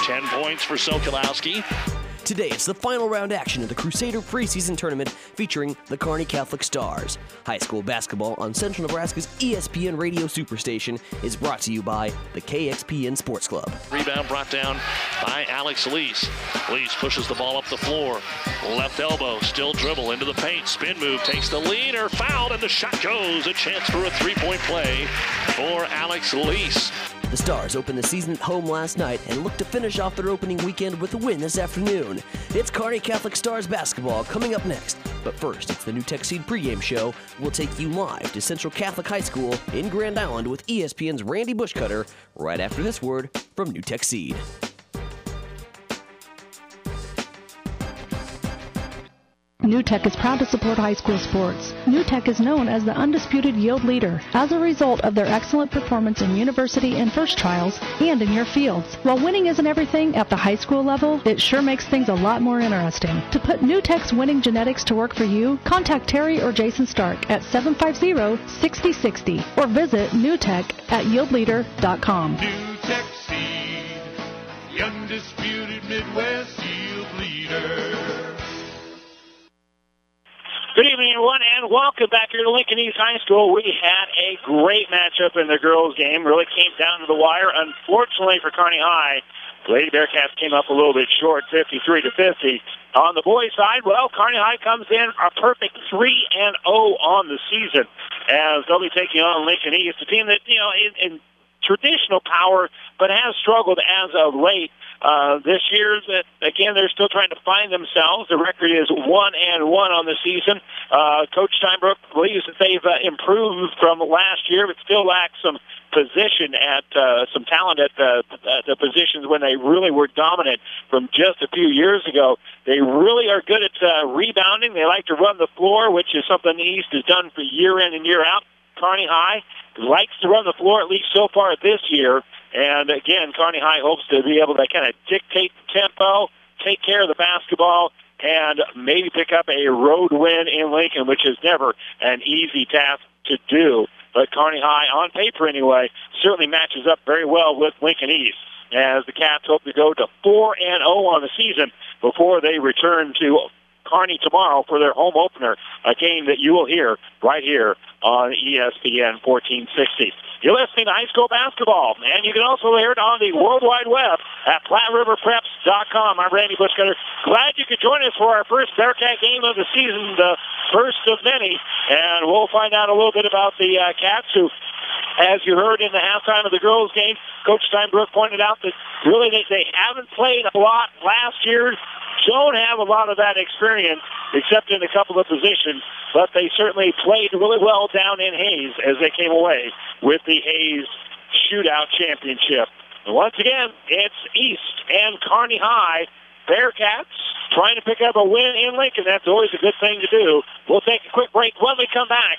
10 points for Sokolowski. Today, it's the final round action of the Crusader preseason tournament featuring the Kearney Catholic Stars. High school basketball on Central Nebraska's ESPN radio superstation is brought to you by the KXPN Sports Club. Rebound brought down by Alex Lease. Lease pushes the ball up the floor. Left elbow, still dribble into the paint. Spin move, takes the lead, or fouled, and the shot goes. A chance for a three-point play for Alex Lease. The Stars opened the season at home last night and look to finish off their opening weekend with a win this afternoon. It's Kearney Catholic Stars basketball coming up next. But first, it's the New Tech Seed pregame show. We'll take you live to Central Catholic High School in Grand Island with ESPN's Randy Bushcutter right after this word from New Tech Seed. New Tech is proud to support high school sports. New Tech is known as the undisputed yield leader as a result of their excellent performance in university and first trials and in your fields. While winning isn't everything at the high school level, it sure makes things a lot more interesting. To put New Tech's winning genetics to work for you, contact Terry or Jason Stark at 750-6060 or visit newtech@yieldleader.com. New Tech Seed, the undisputed Midwest yield leader. Good evening, everyone, and welcome back here to Lincoln East High School. We had a great matchup in the girls' game. Really came down to the wire. Unfortunately for Kearney High, the Lady Bearcats came up a little bit short, 53-50. On the boys' side, well, Kearney High comes in a perfect 3-0 on the season as they'll be taking on Lincoln East, a team that, in traditional power, but has struggled as of late. This year, again, they're still trying to find themselves. The record is 1-1 on the season. Coach Steinbrook believes that they've improved from last year, but still lack some position at some talent at the positions when they really were dominant from just a few years ago. They really are good at rebounding. They like to run the floor, which is something the East has done for year in and year out. Kearney High likes to run the floor, at least so far this year. And again, Kearney High hopes to be able to kind of dictate the tempo, take care of the basketball, and maybe pick up a road win in Lincoln, which is never an easy task to do. But Kearney High, on paper anyway, certainly matches up very well with Lincoln East, as the Cats hope to go to 4-0 on the season before they return to Kearney tomorrow for their home opener, a game that you will hear right here on ESPN 1460. You're listening to high school basketball, and you can also hear it on the World Wide Web at PlatteRiverPreps.com. I'm Randy Bushcutter. Glad you could join us for our first Bearcat game of the season, the first of many, and we'll find out a little bit about the Cats, who, as you heard in the halftime of the girls' game, Coach Steinbrook pointed out that really they haven't played a lot last year, don't have a lot of that experience except in a couple of positions, but they certainly played really well down in Hayes as they came away with the Hayes Shootout Championship. And once again, it's East and Kearney High. Bearcats trying to pick up a win in Lincoln. That's always a good thing to do. We'll take a quick break. When we come back,